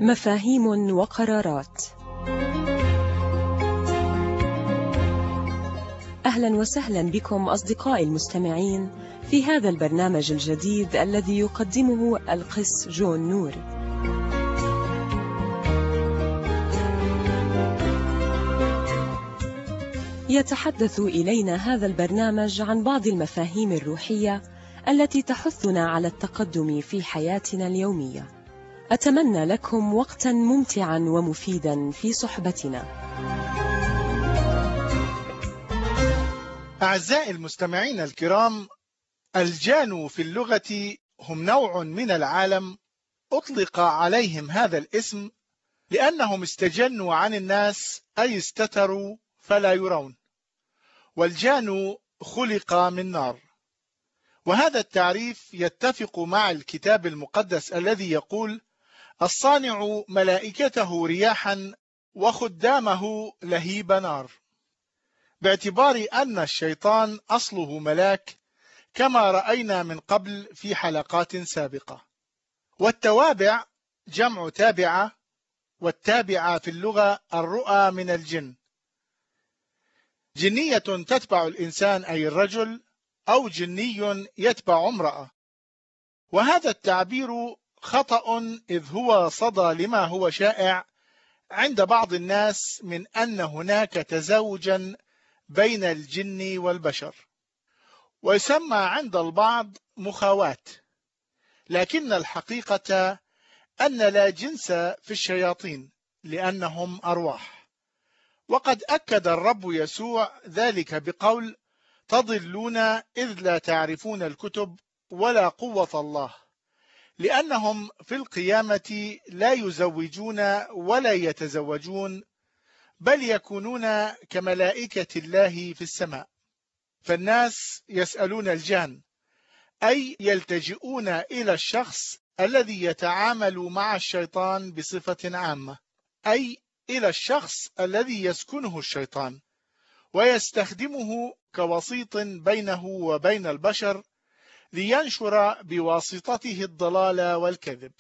مفاهيم وقرارات. أهلا وسهلا بكم أصدقائي المستمعين في هذا البرنامج الجديد الذي يقدمه القس جون نور. يتحدث إلينا هذا البرنامج عن بعض المفاهيم الروحية التي تحثنا على التقدم في حياتنا اليومية. أتمنى لكم وقتا ممتعا ومفيدا في صحبتنا. أعزائي المستمعين الكرام، الجان في اللغة هم نوع من العالم أطلق عليهم هذا الاسم لأنهم استجنوا عن الناس، أي استتروا فلا يرون، والجان خلق من نار. وهذا التعريف يتفق مع الكتاب المقدس الذي يقول: الصانع ملائكته رياحا وخدامه لهيب نار، باعتبار أن الشيطان أصله ملاك كما رأينا من قبل في حلقات سابقة. والتوابع جمع تابعة، والتابعة في اللغة الرؤى من الجن. جنية تتبع الإنسان أي الرجل، أو جني يتبع امرأة. وهذا التعبير خطأ، إذ هو صدى لما هو شائع عند بعض الناس من أن هناك تزاوجا بين الجن والبشر، ويسمى عند البعض مخاواة. لكن الحقيقة أن لا جنس في الشياطين لأنهم أرواح. وقد أكد الرب يسوع ذلك بقول: تضلون إذ لا تعرفون الكتب ولا قوة الله، لأنهم في القيامة لا يزوجون ولا يتزوجون، بل يكونون كملائكة الله في السماء. فالناس يسألون الجان، أي يلتجئون إلى الشخص الذي يتعامل مع الشيطان بصفة عامة، أي إلى الشخص الذي يسكنه الشيطان ويستخدمه كوسيط بينه وبين البشر لينشر بواسطته الضلال والكذب.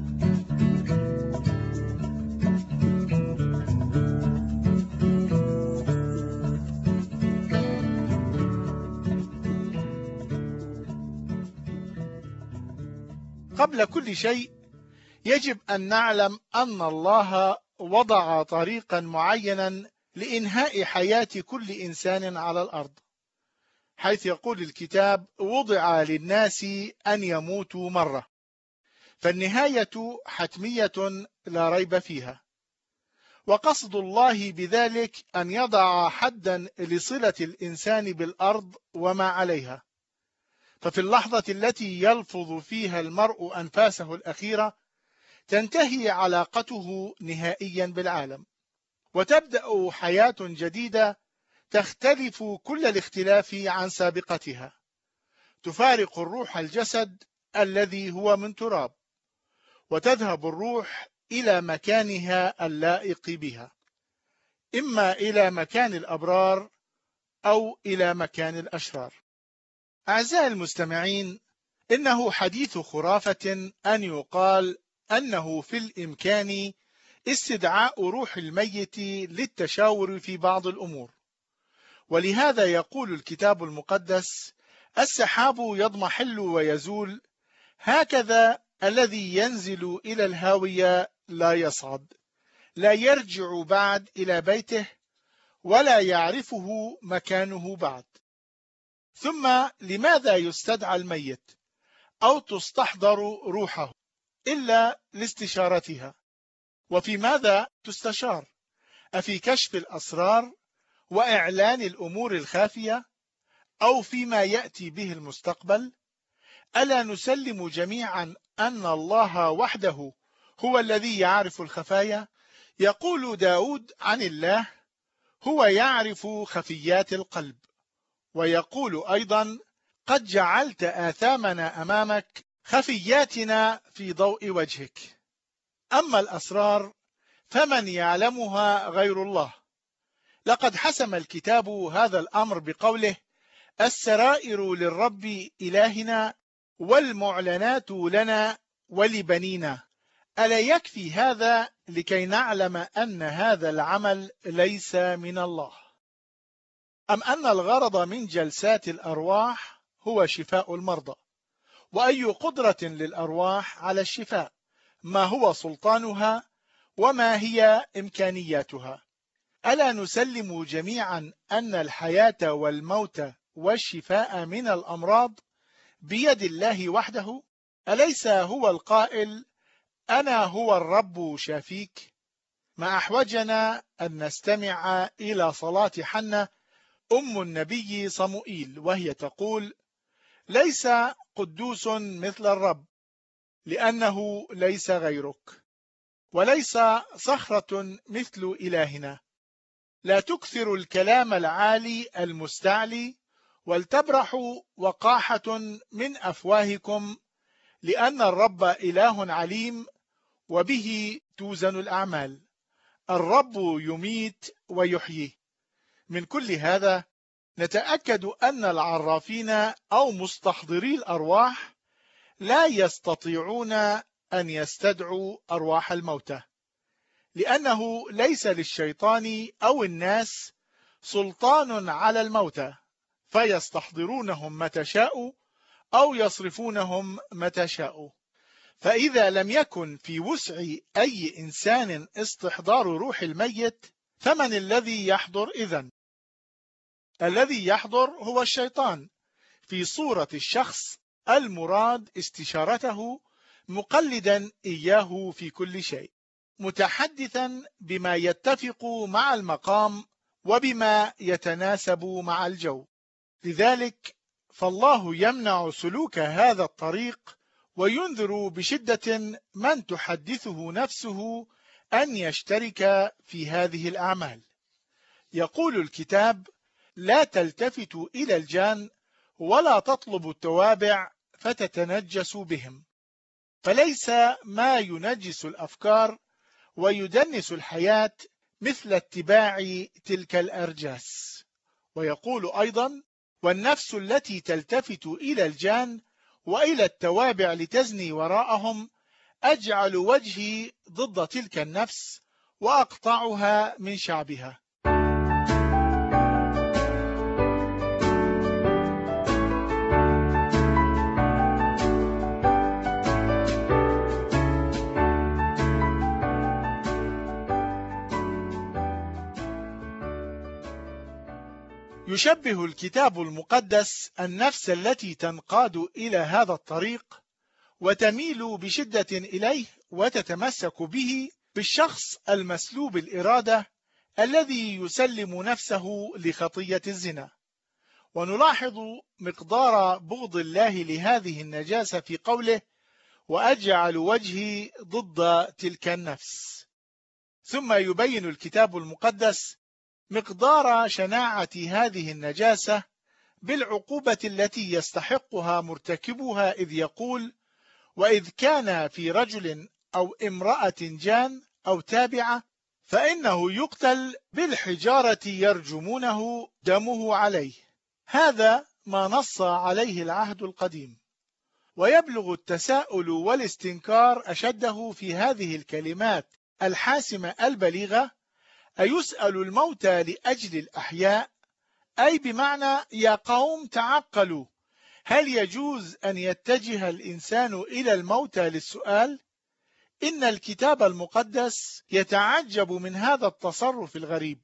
قبل كل شيء يجب أن نعلم أن الله وضع طريقا معينا لإنهاء حياة كل إنسان على الأرض، حيث يقول الكتاب: وضع للناس أن يموتوا مرة. فالنهاية حتمية لا ريب فيها، وقصد الله بذلك أن يضع حدا لصلة الإنسان بالأرض وما عليها. ففي اللحظة التي يلفظ فيها المرء أنفاسه الأخيرة تنتهي علاقته نهائيا بالعالم، وتبدأ حياة جديدة تختلف كل الاختلاف عن سابقتها، تفارق الروح الجسد الذي هو من تراب، وتذهب الروح إلى مكانها اللائق بها، إما إلى مكان الأبرار أو إلى مكان الأشرار. أعزائي المستمعين، إنه حديث خرافة أن يقال أنه في الإمكان استدعاء روح الميت للتشاور في بعض الأمور. ولهذا يقول الكتاب المقدس: السحاب يضمحل ويزول، هكذا الذي ينزل إلى الهاوية لا يصعد، لا يرجع بعد إلى بيته ولا يعرفه مكانه بعد. ثم لماذا يستدعى الميت أو تستحضر روحه إلا لاستشارتها؟ وفي ماذا تستشار؟ أفي كشف الأسرار وإعلان الأمور الخافية، أو فيما يأتي به المستقبل؟ ألا نسلم جميعا أن الله وحده هو الذي يعرف الخفايا؟ يقول داود عن الله: هو يعرف خفيات القلب. ويقول أيضا: قد جعلت آثامنا أمامك، خفياتنا في ضوء وجهك. أما الأسرار فمن يعلمها غير الله. لقد حسم الكتاب هذا الأمر بقوله: السرائر للرب إلهنا والمعلنات لنا ولبنينا، ألا يكفي هذا لكي نعلم أن هذا العمل ليس من الله؟ أم أن الغرض من جلسات الأرواح هو شفاء المرضى؟ وأي قدرة للأرواح على الشفاء؟ ما هو سلطانها؟ وما هي إمكانياتها؟ ألا نسلم جميعا أن الحياة والموت والشفاء من الأمراض بيد الله وحده؟ أليس هو القائل أنا هو الرب شافيك؟ ما أحوجنا أن نستمع إلى صلاة حنة أم النبي صموئيل وهي تقول: ليس قدوس مثل الرب، لأنه ليس غيرك، وليس صخرة مثل إلهنا. لا تكثر الكلام العالي المستعلي، ولتبرح وقاحة من أفواهكم، لأن الرب إله عليم، وبه توزن الأعمال. الرب يميت ويحيي. من كل هذا نتأكد أن العرافين أو مستحضري الأرواح لا يستطيعون أن يستدعوا أرواح الموتى، لأنه ليس للشيطان أو الناس سلطان على الموتى فيستحضرونهم متى شاءوا أو يصرفونهم متى شاءوا. فإذا لم يكن في وسع أي إنسان استحضار روح الميت، فمن الذي يحضر إذن؟ الذي يحضر هو الشيطان في صورة الشخص المراد استشارته، مقلدا إياه في كل شيء، متحدثا بما يتفق مع المقام وبما يتناسب مع الجو. لذلك فالله يمنع سلوك هذا الطريق، وينذر بشدة من تحدثه نفسه أن يشترك في هذه الأعمال. يقول الكتاب: لا تلتفتوا إلى الجان ولا تطلبوا التوابع فتتنجسوا بهم. فليس ما ينجس الأفكار ويدنس الحياة مثل اتباع تلك الأرجاس. ويقول أيضا: والنفس التي تلتفت إلى الجان وإلى التوابع لتزني وراءهم أجعل وجهي ضد تلك النفس وأقطعها من شعبها. يشبه الكتاب المقدس النفس التي تنقاد إلى هذا الطريق وتميل بشدة إليه وتتمسك به بالشخص المسلوب الإرادة الذي يسلم نفسه لخطية الزنا. ونلاحظ مقدار بغض الله لهذه النجاسة في قوله: وأجعل وجهي ضد تلك النفس. ثم يبين الكتاب المقدس مقدار شناعة هذه النجاسة بالعقوبة التي يستحقها مرتكبها، إذ يقول: وإذ كان في رجل أو امرأة جان أو تابعة فإنه يقتل بالحجارة يرجمونه دمه عليه. هذا ما نص عليه العهد القديم. ويبلغ التساؤل والاستنكار أشده في هذه الكلمات الحاسمة البليغة: أيسأل الموتى لأجل الأحياء؟ أي بمعنى يا قوم تعقلوا، هل يجوز أن يتجه الإنسان إلى الموتى للسؤال؟ إن الكتاب المقدس يتعجب من هذا التصرف الغريب،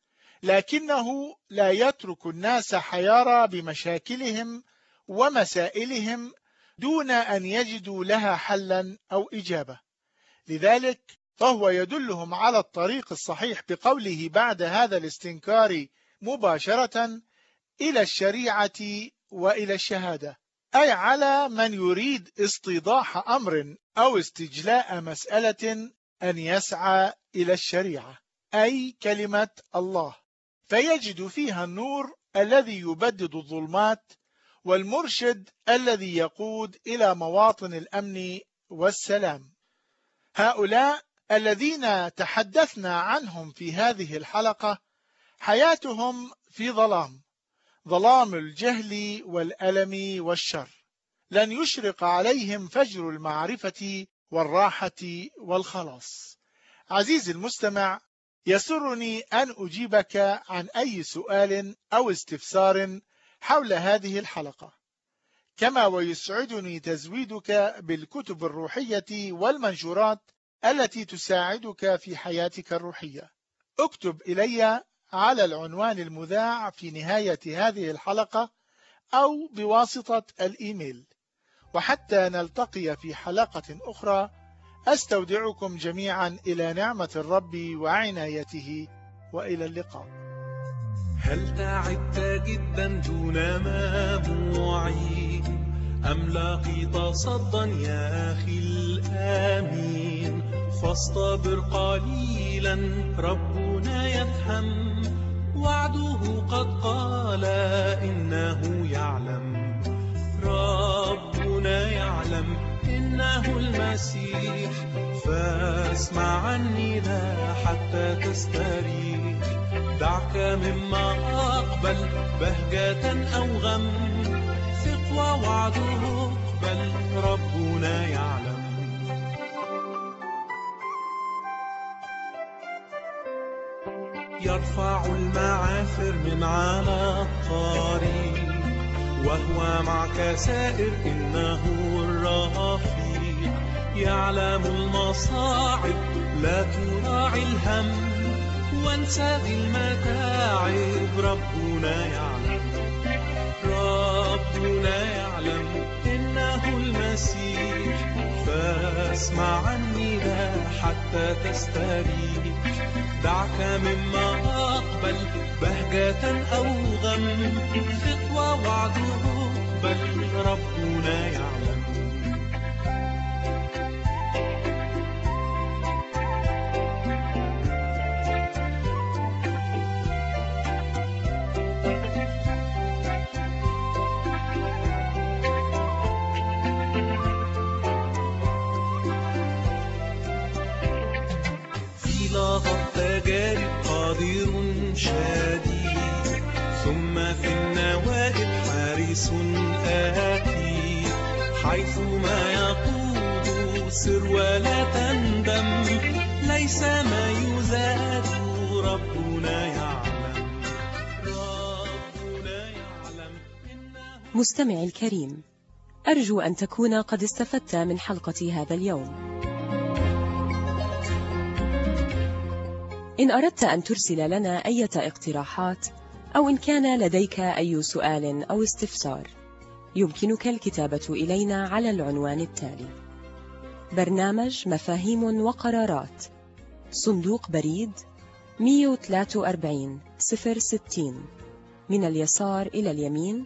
لكنه لا يترك الناس حيارى بمشاكلهم ومسائلهم دون أن يجدوا لها حلا أو إجابة. لذلك فهو يدلهم على الطريق الصحيح بقوله بعد هذا الاستنكار مباشرة: إلى الشريعة وإلى الشهادة، أي على من يريد استيضاح أمر أو استجلاء مسألة أن يسعى إلى الشريعة، أي كلمة الله، فيجد فيها النور الذي يبدد الظلمات، والمرشد الذي يقود إلى مواطن الأمن والسلام. هؤلاء الذين تحدثنا عنهم في هذه الحلقة حياتهم في ظلام الجهل والألم والشر. لن يشرق عليهم فجر المعرفة والراحة والخلاص. عزيزي المستمع، يسرني أن أجيبك عن أي سؤال أو استفسار حول هذه الحلقة، كما ويسعدني تزويدك بالكتب الروحية والمنشورات التي تساعدك في حياتك الروحية. اكتب إلي على العنوان المذاع في نهاية هذه الحلقة أو بواسطة الإيميل. وحتى نلتقي في حلقة أخرى، أستودعكم جميعا إلى نعمة الرب وعنايته، وإلى اللقاء. هل تعبت جدا دون مموعي أم لقيت صدا يا أخي الآمين؟ فاصطبر قليلا، ربنا يفهم، وعده قد قال إنه يعلم. ربنا يعلم إنه المسيح، فاسمع عني لا حتى تستريح. دعك مما أقبل بهجة أو غم، ثق ووعده اقبل، ربنا يعلم. يرفع المعافر من على الطريق، وهو معك سائر إنه الرفيق. يعلم المصاعب لا تراعي الهم، وانسى المتاعب، ربنا يعلم. ربنا يعلم إنه المسيح، فاسمع عني لا حتى تستريح. دعك مما أقبل بهجة أو غم، ثق ووعده اقبل، ربنا يعلم. التجارب قادر شديد، ثم في النوائب حارس أكيد. حيثما يقود سر ولا تندم، ليس ما يزاد، ربنا يعلم. ربنا يعلم. مستمعي الكريم، أرجو أن تكون قد استفدت من حلقة هذا اليوم. إن أردت أن ترسل لنا أي اقتراحات، أو إن كان لديك أي سؤال أو استفسار، يمكنك الكتابة إلينا على العنوان التالي: برنامج مفاهيم وقرارات، صندوق بريد 143 060، من اليسار إلى اليمين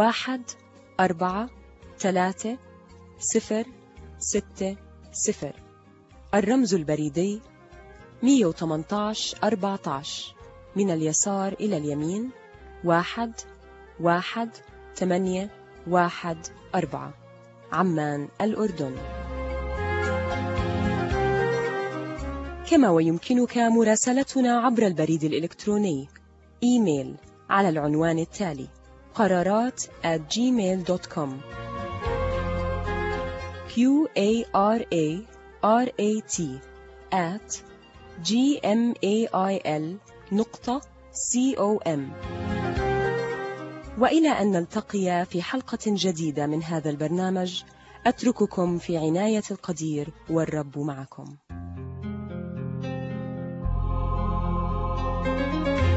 1436060. الرمز البريدي 118 14، من اليسار إلى اليمين 11814، عمان الأردن. كما ويمكنك مراسلتنا عبر البريد الإلكتروني إيميل على العنوان التالي: قرارات@gmail.com. QARARAT@gmail.com. وإلى أن نلتقي في حلقة جديدة من هذا البرنامج، أترككم في عناية القدير، والرب معكم.